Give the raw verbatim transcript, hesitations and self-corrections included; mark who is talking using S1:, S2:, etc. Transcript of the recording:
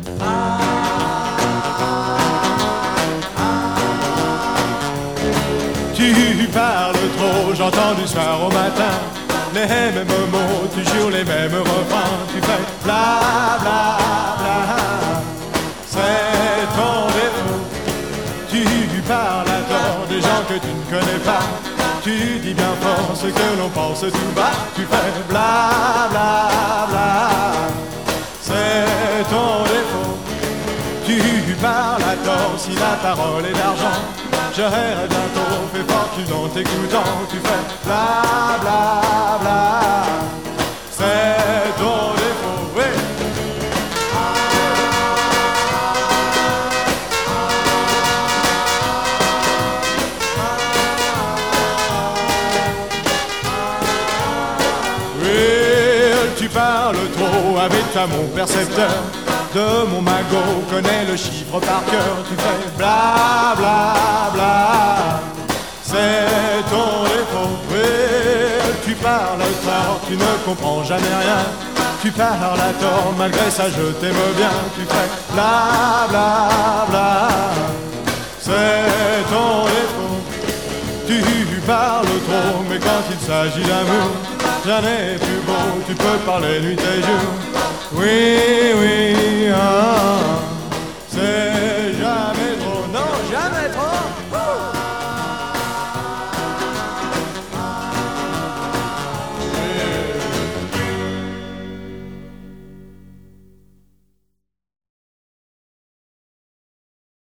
S1: Tu parles trop, j'entends du soir au matin les mêmes mots, toujours les mêmes refrains. Tu fais bla bla bla, c'est ton défaut. Tu parles à tort des gens que tu ne connais pas. Tu dis bien fort ce que l'on pense tout bas. Tu fais bla bla bla, c'est ton défaut. Tu parles à tort si la parole est d'argent. J'aurais bientôt fait fortune en t'écoutant. Tu fais bla bla bla, c'est ton défaut, oui. Oui, tu parles trop avec toi mon percepteur. De mon magot connais le chiffre par cœur. Tu fais bla bla bla, c'est ton défaut. Oui, tu parles tard, tu ne comprends jamais rien. Tu parles à tort, malgré ça je t'aime bien. Tu fais bla bla bla, c'est ton défaut. Tu parles trop, mais quand il s'agit d'amour, rien n'est plus beau, tu peux parler nuit et jour. Oui, oui, ah, c'est